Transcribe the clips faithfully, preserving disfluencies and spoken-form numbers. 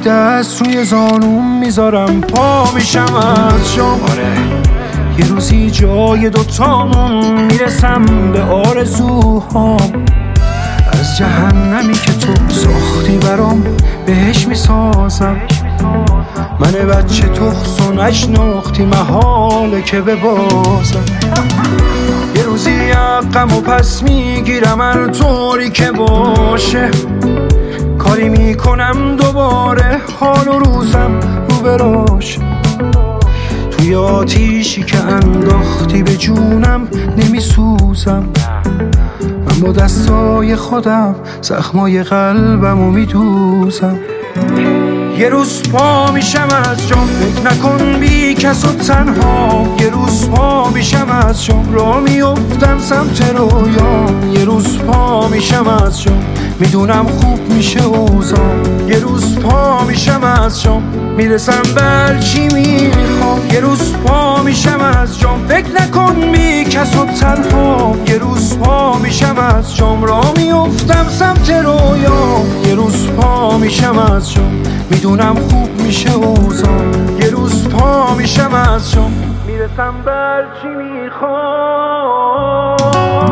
دست روی زانوم میذارم، پا میشم از جام. یه روزی جای دوتامون میرسم به آرزوهام، از جهنمی که تو ساختی برام بهش میسازم. من بچه تخص و نشناختی، محاله که ببازم. یه روزی حقم و پس میگیرم هر طوری که باشه، کاری میکنم دوباره حال و روزم رو براشه. توی آتیشی که انداختی به جونم نمیسوزم، من با دستای خودم زخمای قلبمو میدوزم. یه روز پا میشم از جام، فکر نکن بی کس و تنها. یه روز پا میشم از جام، را میافتم سمت رویام. یه روز پا میشم از جام، میدونم خوب میشه اوضاع. یه روز پا میشم از جام، میرسم بر چی میخوام. یه روز پا میشم از جام، فکر نکن بی کس و تنها. یه روز پا میشم از جام، را میافتم سمت رویام. یه روز پا میشم از جام، میدونم خوب میشه اوضاع. یه روز پا میشم از جام، میرسم بر چی میخوام.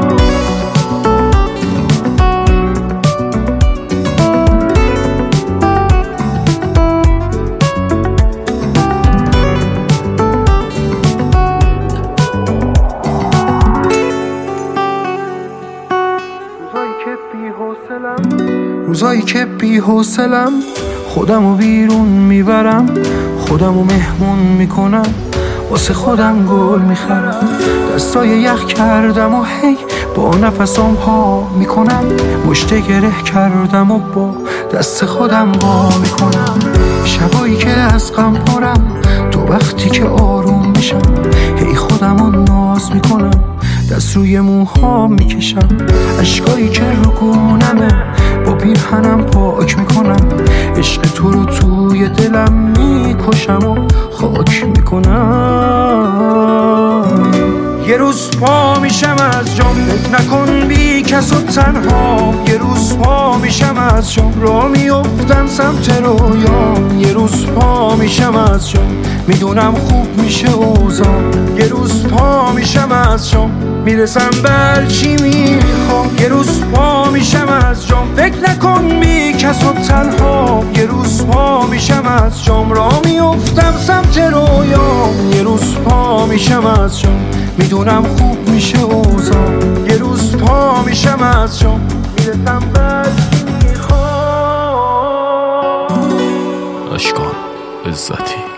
روزایی که بی حوصلم، خودمو بیرون میبرم، خودمو مهمون میکنم، واسه خودم گل میخرم. دستای یخ کردم و هی با نفسم پا میکنم، مشت گره کردم و با دست خودم با میکنم. شبایی که از غم پرم، تو وقتی که آروم میشم، هی خودمو ناز میکنم، دست روی موها میکشم. اشکایی که رو گونمه، با پیرهنم پاک میکنم. عشق تو رو توی دلم میکشم و خاک میکنم. یه روز پا میشم از جام، فکر نکن بی کس و تنها. یه روز پا میشم از جام، را میافتم سمت رویام. یه روز پا میشم از جام، میدونم خوب میشه اوضاع. یه روز پا میشم از جام، میرسم بر چی میخوام. یه روز پا میشم از جام، فکر نکن بی کس و تنها. یه روز پا میشم از جام، را میافتم سمت رویام. یه روز پا میشم از جام، میدونم خوب میشه اوضاع. یه روز پا میشم از جام، میرسم بر چی میخوام. اشکان عزتی.